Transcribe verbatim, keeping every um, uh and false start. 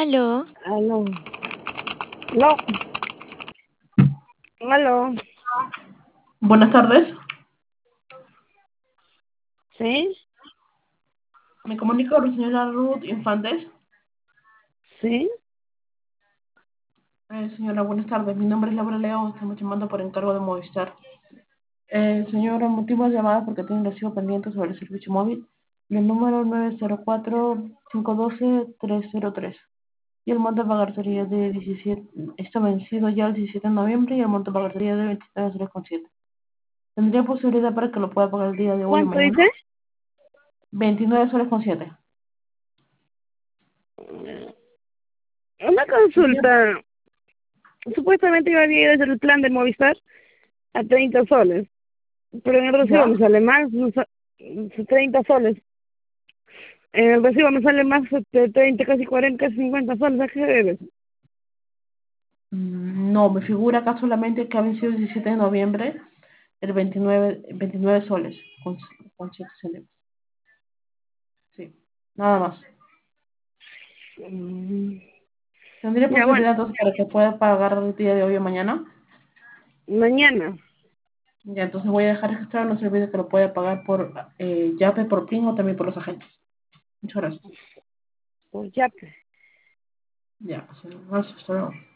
Aló, Aló. No. Aló. Buenas tardes, ¿Sí? me comunico con la señora Ruth Infantes. ¿Sí? Eh, señora, buenas tardes, mi nombre es Laura León, estamos llamando por encargo de Movistar. Eh, señora, motivo de llamada porque tengo un recibo pendiente sobre el servicio móvil del número nueve cero cuatro, cinco uno dos, tres cero tres. Y el monto de pagar sería de diecisiete, está vencido ya el diecisiete de noviembre y el monto de pagar sería de veintitrés soles con siete. ¿Tendría posibilidad para que lo pueda pagar el día de hoy o ¿Cuánto mañana? dice? veintinueve soles con siete. Una consulta. Supuestamente iba a ir desde el plan de Movistar a treinta soles. Pero en el recibo ¿Ya? me sale más, no sa- treinta soles. En el recibo me sale más de treinta, casi cuarenta, casi cincuenta soles. ¿A qué se debe? Mm, No, me figura acá solamente que ha vencido el diecisiete de noviembre el veintinueve, veintinueve soles con, con siete céntimos. Sí, nada más. Mm, ¿Tendría Ya, bueno. posibilidad entonces para que pueda pagar el día de hoy o mañana? Mañana. Ya, entonces voy a dejar registrado, no se olvide que lo puede pagar por eh, Yape, por PIN o también por los agentes. Muchas gracias. Pues ya, pues. Ya, pues, gracias, hasta luego.